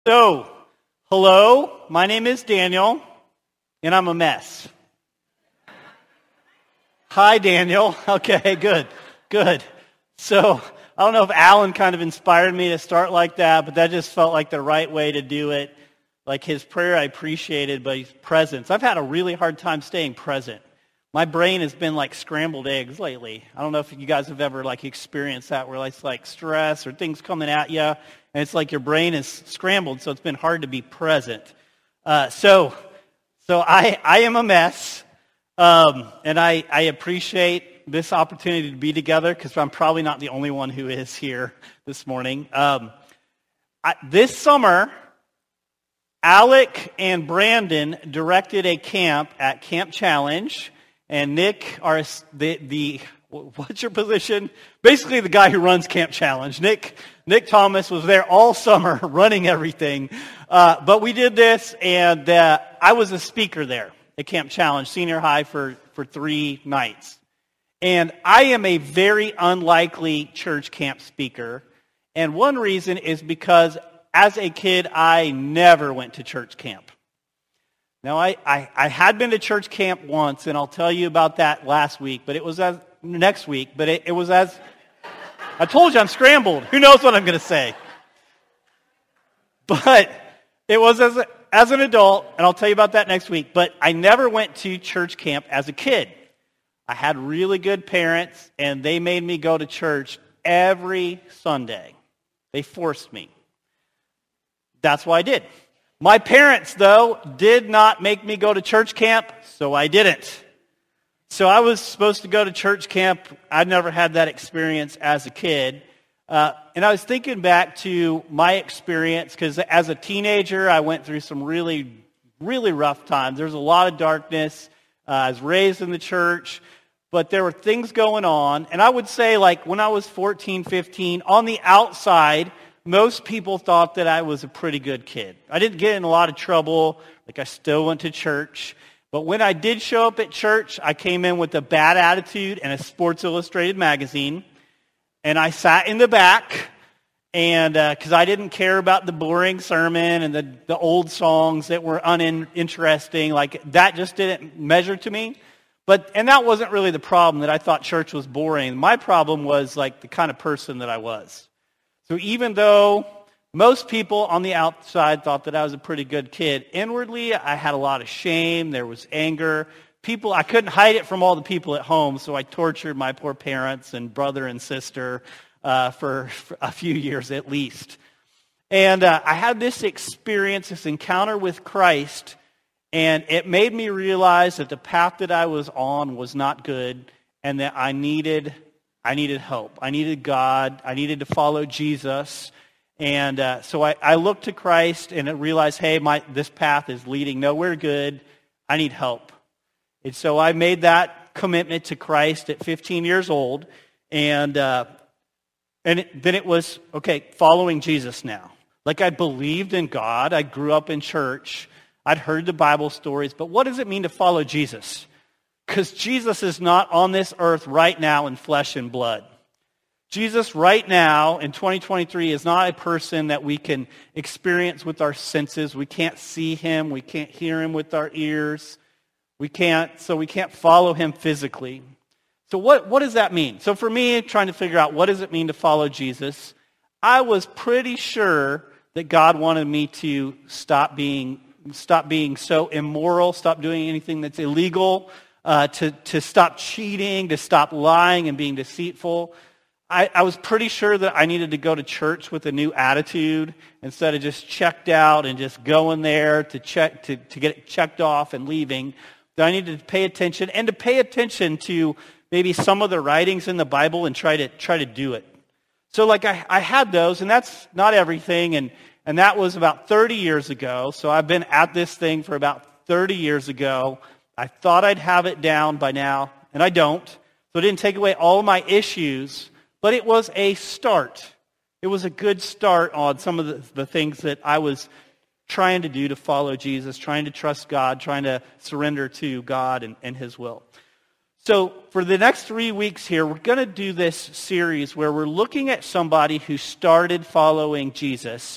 So, hello, my name is Daniel, and I'm a mess. Hi, Daniel. Okay, good. So, I don't know if Alan kind of inspired me to start like that, but that just felt like the right way to do it. Like his prayer I appreciated, but his presence. I've had a really hard time staying present. My brain has been like scrambled eggs lately. I don't know if you guys have ever experienced that where it's like stress or things coming at you, and it's like your brain is scrambled, so it's been hard to be present. So I am a mess, and I appreciate this opportunity to be together because I'm probably not the only one who is here this morning. This summer, Alec and Brandon directed a camp at Camp Challenge. And Nick, what's your position? Basically the guy who runs Camp Challenge. Nick Thomas was there all summer running everything. But we did this, and I was a speaker there at Camp Challenge, senior high for 3 nights. And I am a very unlikely church camp speaker. And one reason is because as a kid, I never went to church camp. Now, I had been to church camp once, and I'll tell you about that next week, but it was as I told you I'm scrambled. Who knows what I'm going to say? But it was as an adult, and I'll tell you about that next week, but I never went to church camp as a kid. I had really good parents, and they made me go to church every Sunday. They forced me. That's why I did. My parents, though, did not make me go to church camp, so I didn't. So I was supposed to go to church camp. I'd never had that experience as a kid. And I was thinking back to my experience, because as a teenager, I went through some really, really rough times. There was a lot of darkness. I was raised in the church, but there were things going on. And I would say, when I was 14, 15, on the outside, most people thought that I was a pretty good kid. I didn't get in a lot of trouble. I still went to church. But when I did show up at church, I came in with a bad attitude and a Sports Illustrated magazine. And I sat in the back, and because I didn't care about the boring sermon and the old songs that were uninteresting. That just didn't measure to me. And that wasn't really the problem, that I thought church was boring. My problem was the kind of person that I was. So even though most people on the outside thought that I was a pretty good kid, inwardly I had a lot of shame. There was anger. I couldn't hide it from all the people at home, so I tortured my poor parents and brother and sister for a few years at least. And I had this experience, this encounter with Christ, and it made me realize that the path that I was on was not good, and that I needed help. I needed God. I needed to follow Jesus. And so I looked to Christ and I realized, hey, this path is leading nowhere good. I need help. And so I made that commitment to Christ at 15 years old. And then it was, okay, following Jesus now. I believed in God. I grew up in church. I'd heard the Bible stories. But what does it mean to follow Jesus? Because Jesus is not on this earth right now in flesh and blood. Jesus right now in 2023 is not a person that we can experience with our senses. We can't see him. We can't hear him with our ears. We can't follow him physically. So what does that mean? So for me, trying to figure out what does it mean to follow Jesus, I was pretty sure that God wanted me to stop being so immoral, stop doing anything that's illegal, to stop cheating, to stop lying and being deceitful. I was pretty sure that I needed to go to church with a new attitude instead of just checked out and just going there to get it checked off and leaving. That I needed to pay attention, and to pay attention to maybe some of the writings in the Bible and try to do it. So I had those, and that's not everything, and that was about 30 years ago. So I've been at this thing for about 30 years ago. I thought I'd have it down by now, and I don't. So it didn't take away all of my issues, but it was a start. It was a good start on some of the things that I was trying to do to follow Jesus, trying to trust God, trying to surrender to God and his will. So for the next 3 weeks here, we're going to do this series where we're looking at somebody who started following Jesus.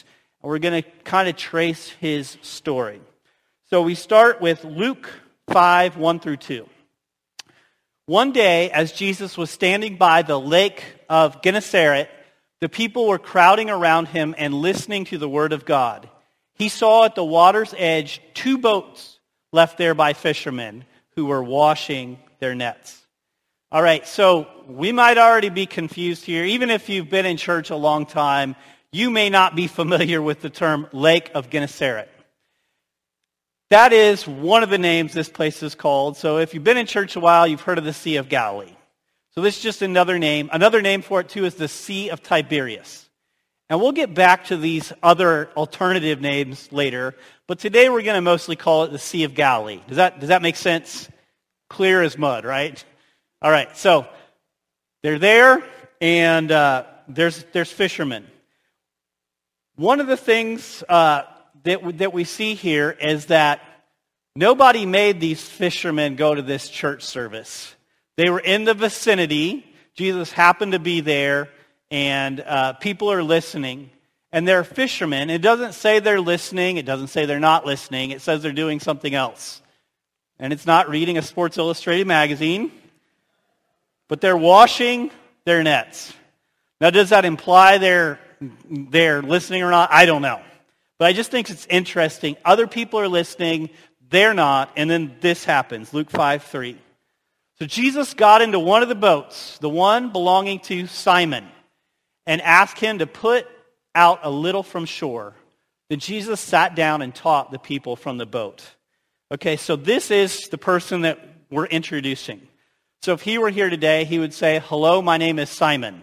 We're going to kind of trace his story. So we start with Luke 5, 1 through 2. One day, as Jesus was standing by the lake of Gennesaret, the people were crowding around him and listening to the word of God. He saw at the water's edge 2 boats left there by fishermen who were washing their nets. All right, so we might already be confused here. Even if you've been in church a long time, you may not be familiar with the term Lake of Gennesaret. That is one of the names this place is called. So if you've been in church a while, you've heard of the Sea of Galilee. So this is just another name. Another name for it too is the Sea of Tiberias. And we'll get back to these other alternative names later, but today we're going to mostly call it the Sea of Galilee. Does that make sense? Clear as mud, right? All right, so they're there, and there's fishermen. One of the things that we see here is that nobody made these fishermen go to this church service. They were in the vicinity. Jesus happened to be there, and people are listening. And they're fishermen. It doesn't say they're listening. It doesn't say they're not listening. It says they're doing something else. And it's not reading a Sports Illustrated magazine, but they're washing their nets. Now, does that imply they're listening or not? I don't know. But I just think it's interesting. Other people are listening, they're not, and then this happens, Luke 5:3. So Jesus got into one of the boats, the one belonging to Simon, and asked him to put out a little from shore. Then Jesus sat down and taught the people from the boat. Okay, so this is the person that we're introducing. So if he were here today, he would say, "Hello, my name is Simon."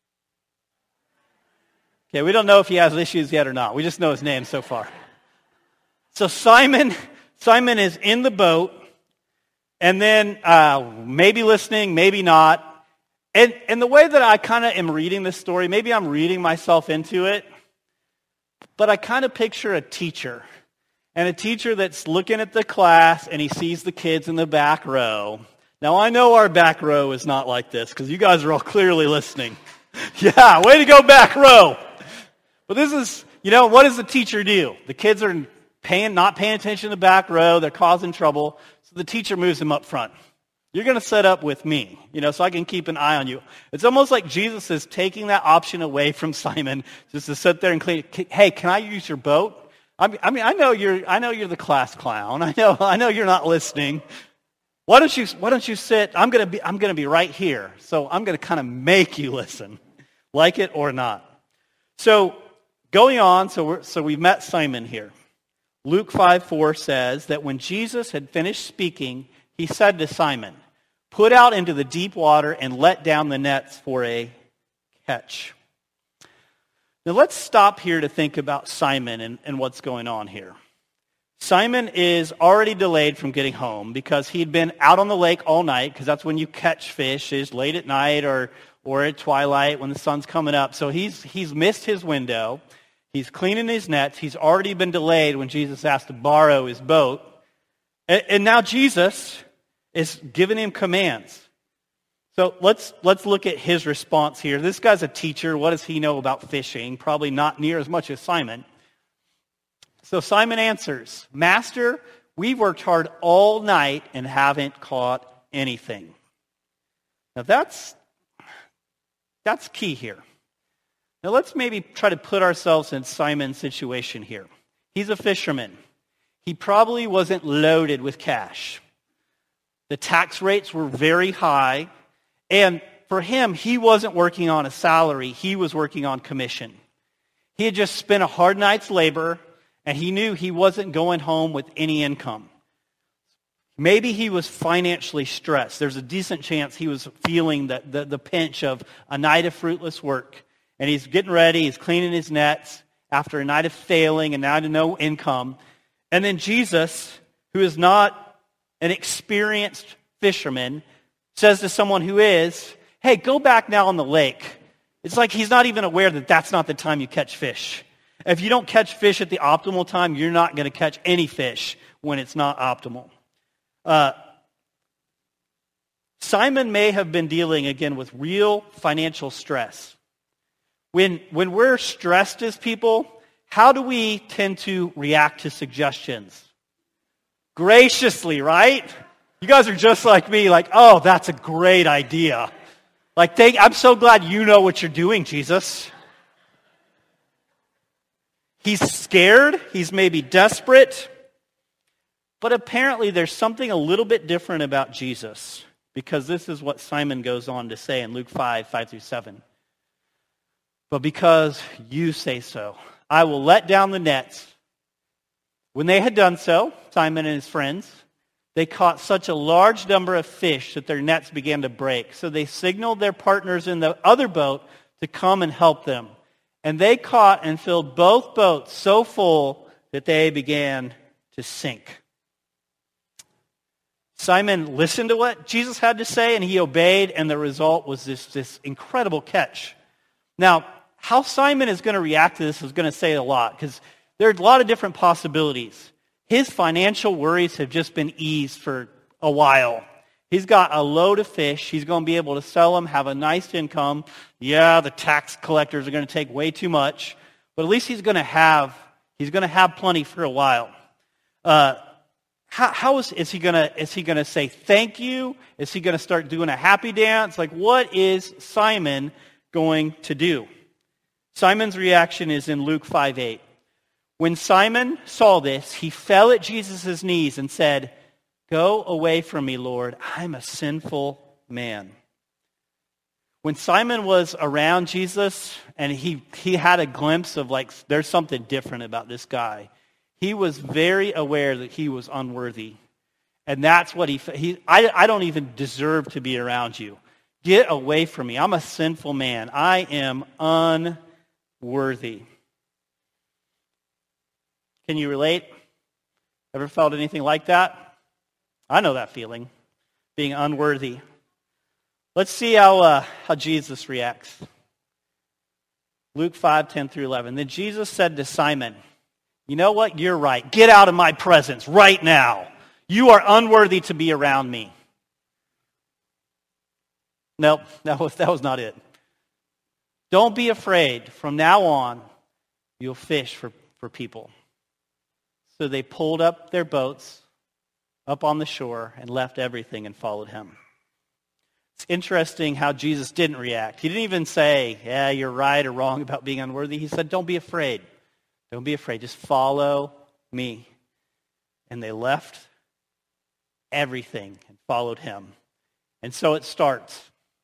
Okay, we don't know if he has issues yet or not. We just know his name so far. So Simon is in the boat, and then maybe listening, maybe not. And the way that I kind of am reading this story, maybe I'm reading myself into it, but I kind of picture a teacher. And a teacher that's looking at the class, and he sees the kids in the back row. Now, I know our back row is not like this, because you guys are all clearly listening. Yeah, way to go, back row. But this is, what does the teacher do? The kids are not paying attention to the back row. They're causing trouble. So the teacher moves them up front. You're going to set up with me, so I can keep an eye on you. It's almost like Jesus is taking that option away from Simon just to sit there and clean. Hey, can I use your boat? I know you're the class clown. I know you're not listening. Why don't you sit? I'm going to be right here. So I'm going to kind of make you listen, like it or not. So going on, so we've met Simon here. Luke 5:4 says that when Jesus had finished speaking, he said to Simon, "Put out into the deep water and let down the nets for a catch." Now let's stop here to think about Simon and what's going on here. Simon is already delayed from getting home because he'd been out on the lake all night, because that's when you catch fish, is late at night or at twilight when the sun's coming up. So he's missed his window. He's cleaning his nets. He's already been delayed when Jesus asked to borrow his boat. And now Jesus is giving him commands. So let's look at his response here. This guy's a teacher. What does he know about fishing? Probably not near as much as Simon. So Simon answers, "Master, we've worked hard all night and haven't caught anything." Now that's key here. Now let's maybe try to put ourselves in Simon's situation here. He's a fisherman. He probably wasn't loaded with cash. The tax rates were very high. And for him, he wasn't working on a salary. He was working on commission. He had just spent a hard night's labor, and he knew he wasn't going home with any income. Maybe he was financially stressed. There's a decent chance he was feeling the pinch of a night of fruitless work. And he's getting ready. He's cleaning his nets after a night of failing and now to no income. And then Jesus, who is not an experienced fisherman, says to someone who is, "Hey, go back now on the lake." It's like he's not even aware that that's not the time you catch fish. If you don't catch fish at the optimal time, you're not going to catch any fish when it's not optimal. Simon may have been dealing, again, with real financial stress. When we're stressed as people, how do we tend to react to suggestions? Graciously, right? You guys are just like me, like, oh, that's a great idea. Like, I'm so glad you know what you're doing, Jesus. He's scared. He's maybe desperate. But apparently there's something a little bit different about Jesus, because this is what Simon goes on to say in Luke 5:5-7. But because you say so, I will let down the nets. When they had done so, Simon and his friends, they caught such a large number of fish that their nets began to break. So they signaled their partners in the other boat to come and help them. And they caught and filled both boats so full that they began to sink. Simon listened to what Jesus had to say, and he obeyed, and the result was this incredible catch. Now, how Simon is going to react to this is going to say a lot, because there are a lot of different possibilities. His financial worries have just been eased for a while. He's got a load of fish. He's going to be able to sell them, have a nice income. Yeah, the tax collectors are going to take way too much, but at least he's going to have plenty for a while. Is he going to say thank you? Is he going to start doing a happy dance? Like, what is Simon going to do? Simon's reaction is in Luke 5:8. When Simon saw this, he fell at Jesus' knees and said, "Go away from me, Lord. I'm a sinful man." When Simon was around Jesus and he had a glimpse of, like, there's something different about this guy, he was very aware that he was unworthy. And that's what I don't even deserve to be around you. Get away from me. I'm a sinful man. I am unworthy. Can you relate? Ever felt anything like that? I know that feeling, being unworthy. Let's see how Jesus reacts. Luke 5:10-11. Then Jesus said to Simon, "You know what? You're right. Get out of my presence right now. You are unworthy to be around me." Nope, that was not it. Don't be afraid. From now on, you'll fish for people. So they pulled up their boats up on the shore and left everything and followed him. It's interesting how Jesus didn't react. He didn't even say, yeah, you're right or wrong about being unworthy. He said, don't be afraid. Don't be afraid. Just follow me. And they left everything and followed him. And so it starts.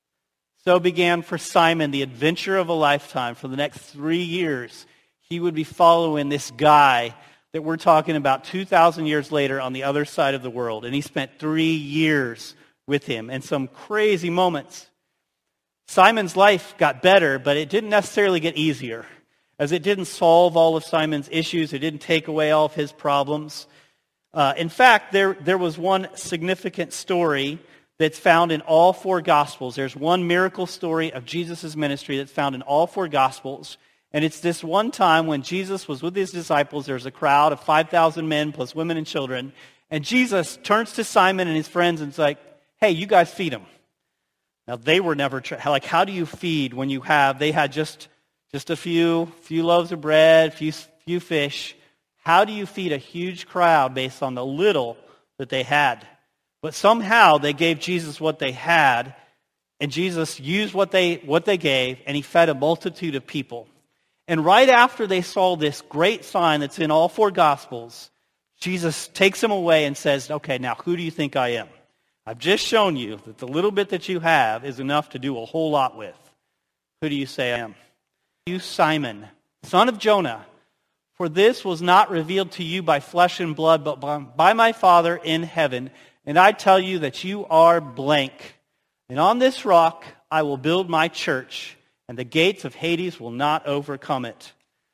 So began for Simon the adventure of a lifetime. For the next 3 years, he would be following this guy that we're talking about 2,000 years later on the other side of the world. And he spent 3 years with him and some crazy moments. Simon's life got better, but it didn't necessarily get easier, as it didn't solve all of Simon's issues. It didn't take away all of his problems. In fact, there was one significant story that's found in all 4 Gospels. There's one miracle story of Jesus' ministry that's found in all 4 Gospels. And it's this one time when Jesus was with his disciples. There's a crowd of 5,000 men plus women and children. And Jesus turns to Simon and his friends and is like, hey, you guys feed them. Now, they were never, how do you feed when they had just a few loaves of bread, few fish. How do you feed a huge crowd based on the little that they had? But somehow they gave Jesus what they had, and Jesus used what they gave, and he fed a multitude of people. And right after they saw this great sign that's in all 4 Gospels, Jesus takes them away and says, okay, now who do you think I am? I've just shown you that the little bit that you have is enough to do a whole lot with. Who do you say I am? You, Simon, son of Jonah, for this was not revealed to you by flesh and blood, but by my Father in heaven. And I tell you that you are blank. And on this rock I will build my church, and the gates of Hades will not overcome it.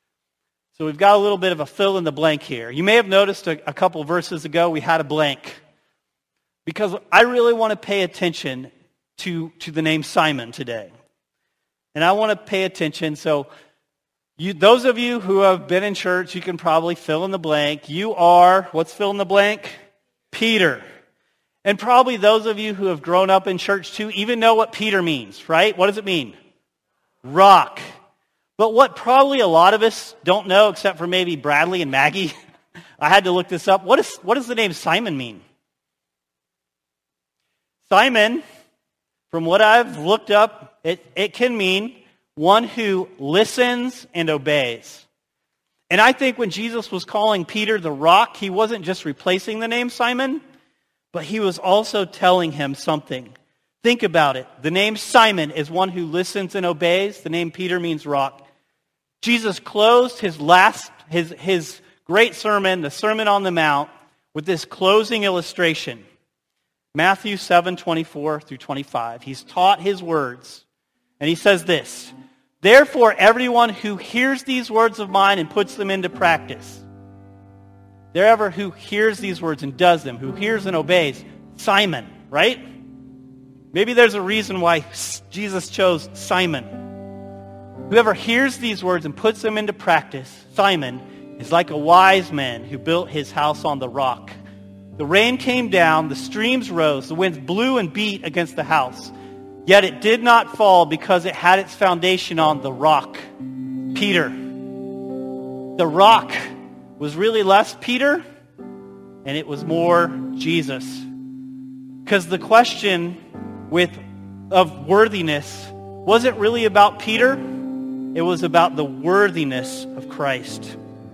So we've got a little bit of a fill in the blank here. You may have noticed a couple verses ago we had a blank, because I really want to pay attention to the name Simon today. And I want to pay attention. So those of you who have been in church, you can probably fill in the blank. You are, what's fill in the blank? Peter. And probably those of you who have grown up in church too even know what Peter means, right? What does it mean? Rock. But what probably a lot of us don't know, except for maybe Bradley and Maggie, I had to look this up. What does the name Simon mean? Simon, from what I've looked up, it can mean one who listens and obeys. And I think when Jesus was calling Peter the rock, he wasn't just replacing the name Simon, but he was also telling him something. Think about it. The name Simon is one who listens and obeys. The name Peter means rock. Jesus closed his great sermon, the Sermon on the Mount, with this closing illustration. Matthew 7:24 through 25. He's taught his words. And he says this, "Therefore, everyone who hears these words of mine and puts them into practice." Whoever who hears these words and does them, who hears and obeys, Simon, right? Maybe there's a reason why Jesus chose Simon. Whoever hears these words and puts them into practice, Simon, is like a wise man who built his house on the rock. The rain came down, the streams rose, the winds blew and beat against the house. Yet it did not fall because it had its foundation on the rock, Peter. The rock was really less Peter, and it was more Jesus. Because the question of worthiness wasn't really about Peter, it was about the worthiness of Christ.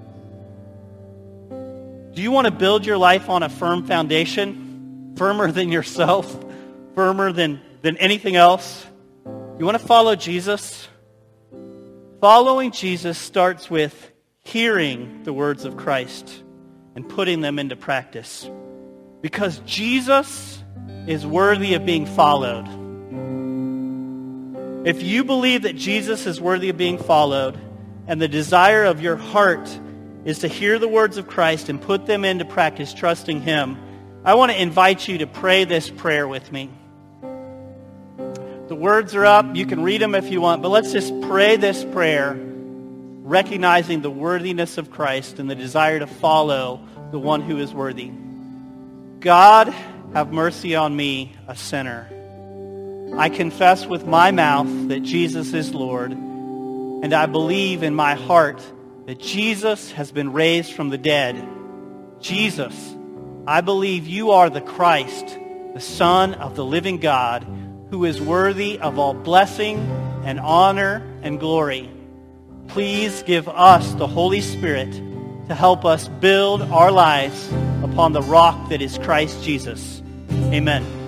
Do you want to build your life on a firm foundation? Firmer than yourself? Firmer than anything else? You want to follow Jesus? Following Jesus starts with hearing the words of Christ and putting them into practice. Because Jesus is worthy of being followed. If you believe that Jesus is worthy of being followed, and the desire of your heart is to hear the words of Christ and put them into practice, trusting Him, I want to invite you to pray this prayer with me. The words are up. You can read them if you want, but let's just pray this prayer, recognizing the worthiness of Christ and the desire to follow the one who is worthy. God, have mercy on me, a sinner. I confess with my mouth that Jesus is Lord, and I believe in my heart that Jesus has been raised from the dead. Jesus, I believe you are the Christ, the Son of the living God, who is worthy of all blessing and honor and glory. Please give us the Holy Spirit to help us build our lives upon the rock that is Christ Jesus. Amen.